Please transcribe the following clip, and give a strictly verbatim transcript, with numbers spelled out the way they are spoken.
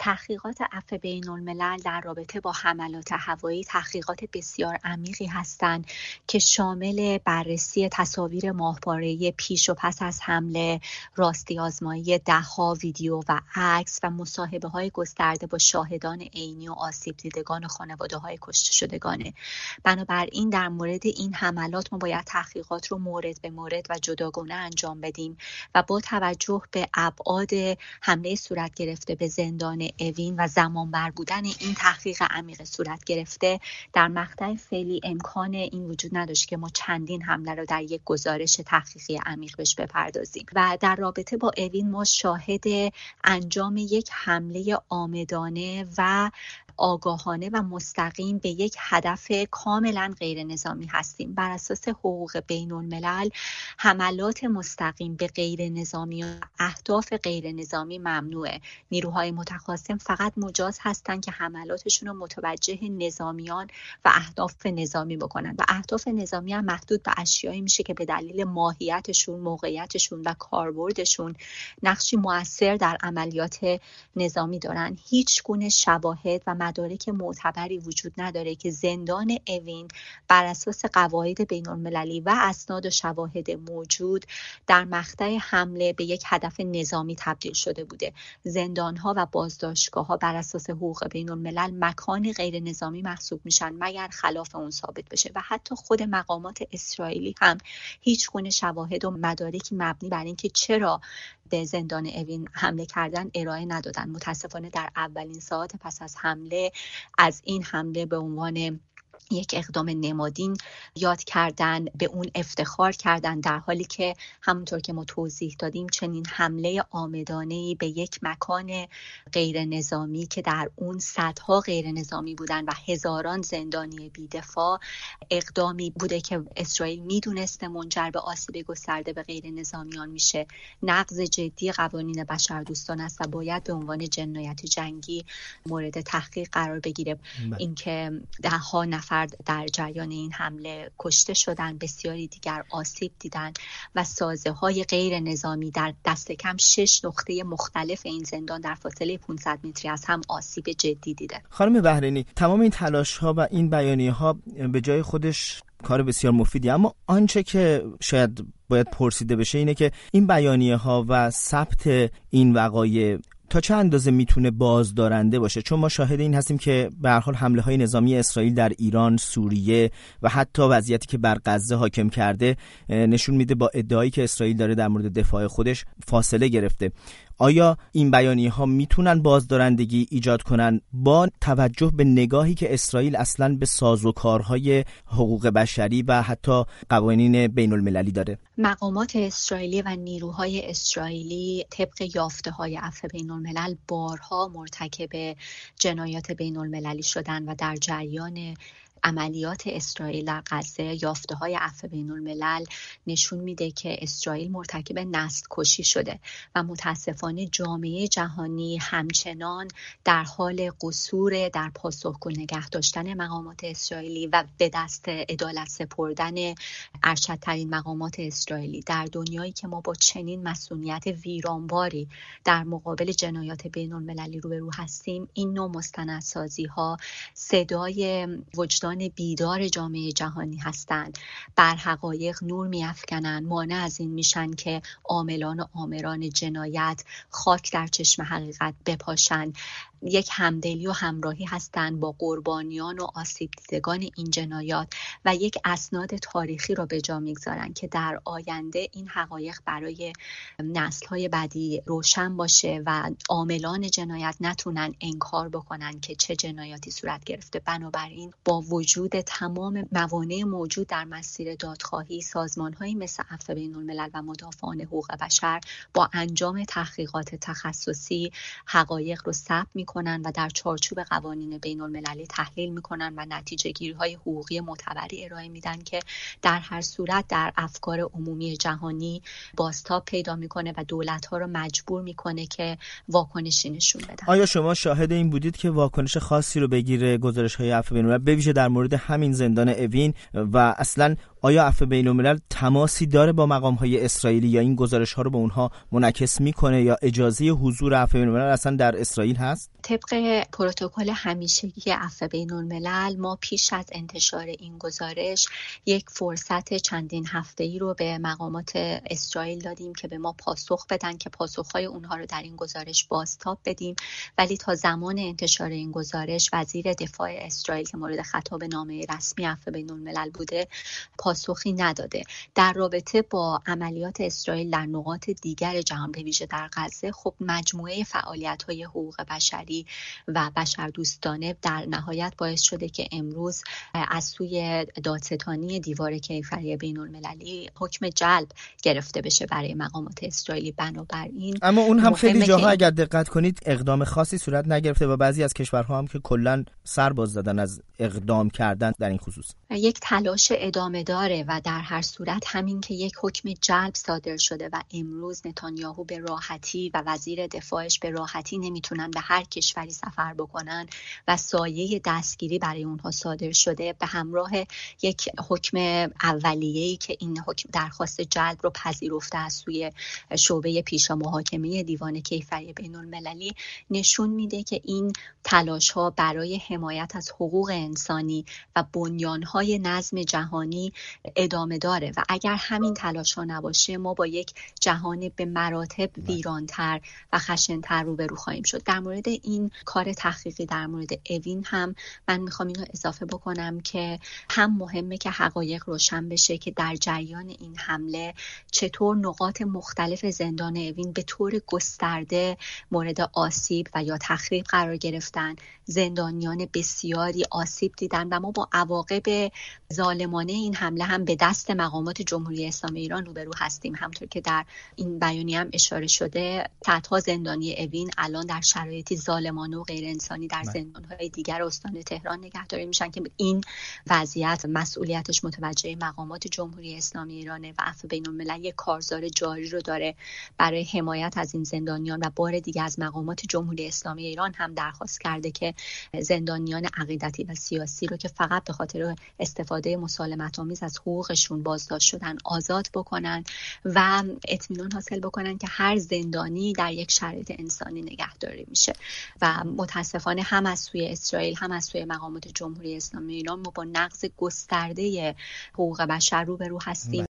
تحقیقات عفو بین الملل در رابطه با حملات هوایی تحقیقات بسیار عمیقی هستند که شامل بررسی تصاویر ماهواره‌ای پیش و پس از حمله، راستی آزمایی ده‌ها ویدیو و عکس و مصاحبه‌های گسترده با شاهدان عینی و آسیب دیدگان و خانواده‌های کشته شدگانه. بنابراین در مورد این حملات ما باید تحقیقات رو مورد به مورد و جداگانه انجام بدیم و با توجه به ابعاد حمله صورت گرفته به زندان اوین و زمان بر بودن این تحقیق عمیق صورت گرفته، در مقطع فعلی امکان این وجود نداشت که ما چندین حمله رو در یک گزارش تحقیقی عمیق بهش بپردازیم. و در رابطه با اوین ما شاهد انجام یک حمله عامدانه و آگاهانه و مستقیم به یک هدف کاملا غیر نظامی هستیم. بر اساس حقوق بین الملل حملات مستقیم به غیر نظامی و اهداف غیر نظامی ممنوعه. نیروهای متخاصم فقط مجاز هستند که حملاتشون رو متوجه نظامیان و اهداف نظامی بکنن و اهداف نظامی هم محدود به اشیایی میشه که به دلیل ماهیتشون، موقعیتشون و کاربردشون نقشی مؤثر در عملیات نظامی دارن. هیچ گونه شواهد و مدارک معتبری وجود نداره که زندان اوین بر اساس قواعد بین المللی و اسناد و شواهد موجود در مقطع حمله به یک هدف نظامی تبدیل شده بوده. زندان‌ها و بازداشتگاه‌ها بر اساس حقوق بین الملل مکان غیر نظامی محسوب میشن مگر خلاف اون ثابت بشه و حتی خود مقامات اسرائیلی هم هیچ گونه شواهد و مدارکی مبنی بر اینکه چرا به زندان اوین حمله کردن ارائه ندادن. متاسفانه در اولین ساعات پس از حمله از این حمله به عنوان یک اقدام نمادین یاد کردن، به اون افتخار کردن، در حالی که همونطور که ما توضیح دادیم چنین حمله عامدانه‌ای به یک مکان غیر نظامی که در اون صدها غیر نظامی بودن و هزاران زندانی بی‌دفاع اقدامی بوده که اسرائیل میدونسته منجر به آسیب گسترده به غیر نظامیان میشه. نقض جدی قوانین بشردوستانه است و باید به عنوان جنایت جنگی مورد تحقیق قرار بگیره. اینکه ده ها نفر در جریان این حمله کشته شدن، بسیاری دیگر آسیب دیدن و سازه های غیر نظامی در دست کم شش نقطه مختلف این زندان در فاصله پانصد متری از هم آسیب جدی دیده. خانم بحرینی، تمام این تلاش ها و این بیانیه ها به جای خودش کار بسیار مفیدی، اما آنچه که شاید باید پرسیده بشه اینه که این بیانیه ها و ثبت این وقایع تا چه اندازه میتونه بازدارنده باشه؟ چون ما شاهد این هستیم که به هر حال حمله های نظامی اسرائیل در ایران، سوریه و حتی وضعیتی که بر غزه حاکم کرده نشون میده با ادعایی که اسرائیل داره در مورد دفاع خودش فاصله گرفته. آیا این بیانیه ها میتونن بازدارندگی ایجاد کنن با توجه به نگاهی که اسرائیل اصلاً به سازوکارهای حقوق بشری و حتی قوانین بین المللی داره؟ مقامات اسرائیلی و نیروهای اسرائیلی طبق یافته‌های عفو بین الملل بارها مرتکب جنایات بین المللی شدن و در جریان عملیات اسرائیل در غزه یافته‌های عفو بین الملل نشون میده که اسرائیل مرتکب نسل کشی شده و متاسفانه جامعه جهانی همچنان در حال قصور در پاسخگو نگه داشتن مقامات اسرائیلی و به دست عدالت سپردن ارشدترین مقامات اسرائیلی در دنیایی که ما با چنین مسئولیت ویرانباری در مقابل جنایات بین المللی روبرو هستیم. این نوع مستندسازی ها صدای وجدان بیدار جامعه جهانی هستند، بر حقایق نور می‌افکنند، مانع از این میشن که عاملان و آمران جنایت خاک در چشم حقیقت بپاشند. یک همدلی و همراهی هستند با قربانیان و آسیب دیدگان این جنایات و یک اسناد تاریخی را به جا میگذارن که در آینده این حقایق برای نسل‌های بعدی روشن باشه و عاملان جنایت نتونن انکار بکنن که چه جنایاتی صورت گرفته. بنابراین با وجود تمام موانع موجود در مسیر دادخواهی، سازمان‌هایی مثل عفو بین الملل و مدافعان حقوق بشر با انجام تحقیقات تخصصی حقایق رو ثبت می‌کنن و در چارچوب قوانین بین المللی تحلیل میکنن و نتیجه گیری های حقوقی معتبری ارائه میدن که در هر صورت در افکار عمومی جهانی بازتاب پیدا میکنه و دولت ها رو مجبور میکنه که واکنشی نشون بدن. آیا شما شاهد این بودید که واکنش خاصی رو بگیره گزارش های عفو بین الملل به ویژه در مورد همین زندان اوین و اصلا آیا عفو بین الملل تماسی داره با مقام‌های اسرائیلی یا این گزارش‌ها رو به اونها منعکس میکنه یا اجازه حضور عفو بین الملل اصلا در اسرائیل هست؟ طبق پروتکل همیشگی عفو بین الملل ما پیش از انتشار این گزارش یک فرصت چندین هفته‌ای رو به مقامات اسرائیل دادیم که به ما پاسخ بدن که پاسخ‌های اونها رو در این گزارش بازتاب بدیم، ولی تا زمان انتشار این گزارش وزیر دفاع اسرائیل که مورد خطاب نامه رسمی عفو بین الملل بوده پاسخی نداده. در رابطه با عملیات اسرائیل در نقاط دیگر جهان به ویژه در غزه، خب مجموعه فعالیت‌های حقوق بشری و بشردوستانه در نهایت باعث شده که امروز از سوی دادستانی دیوار کیفری بین المللی حکم جلب گرفته بشه برای مقامات اسرائیلی. بنابراین اما اون هم خیلی جاها اگر دقت کنید اقدام خاصی صورت نگرفته و بعضی از کشورها هم که کلاً سر باز دادن از اقدام کردن در این خصوص. یک تلاش ادامه داره و در هر صورت همین که یک حکم جلب صادر شده و امروز نتانیاهو به راحتی و وزیر دفاعش به راحتی نمیتونن به هر کشوری سفر بکنن و سایه دستگیری برای اونها صادر شده به همراه یک حکم اولیه‌ای که این حکم درخواست جلب رو پذیرفته از سوی شعبه پیشا محاکمه دیوان کیفری بین المللی، نشون میده که این تلاش‌ها برای حمایت از حقوق انسانی و بنیان‌های نظم جهانی ادامه داره و اگر همین تلاش‌ها نباشه ما با یک جهان به مراتب ویران‌تر و خشن‌تر روبرو خواهیم شد. در مورد این کار تحقیقی در مورد اوین هم من میخوام اینو اضافه بکنم که هم مهمه که حقایق روشن بشه که در جریان این حمله چطور نقاط مختلف زندان اوین به طور گسترده مورد آسیب و یا تخریب قرار گرفتن، زندانیان بسیاری آسیب دیدن و ما با عواقب ظالمانه این حمله هم به دست مقامات جمهوری اسلامی ایران روبرو هستیم. همطور که در این بیانیه هم اشاره شده صدها زندانی اوین الان در شرایطی ظالمانه و غیر انسانی در زندان‌های دیگر استان تهران نگهداری میشن که این وضعیت مسئولیتش متوجه مقامات جمهوری اسلامی ایرانه و عفو بین الملل یک کارزار جاری رو داره برای حمایت از این زندانیان و بار دیگه از مقامات جمهوری اسلامی ایران هم درخواست کرده که زندانیان عقیدتی و سیاسی رو که فقط به خاطر استفاده مسالمت‌آمیز از حقوقشون بازداشت شدن آزاد بکنن و اطمینان حاصل بکنن که هر زندانی در یک شرایط انسانی نگهداری میشه. و متاسفانه هم از سوی اسرائیل هم از سوی مقامات جمهوری اسلامی ایران ما با نقض گسترده حقوق بشر روبرو هستیم.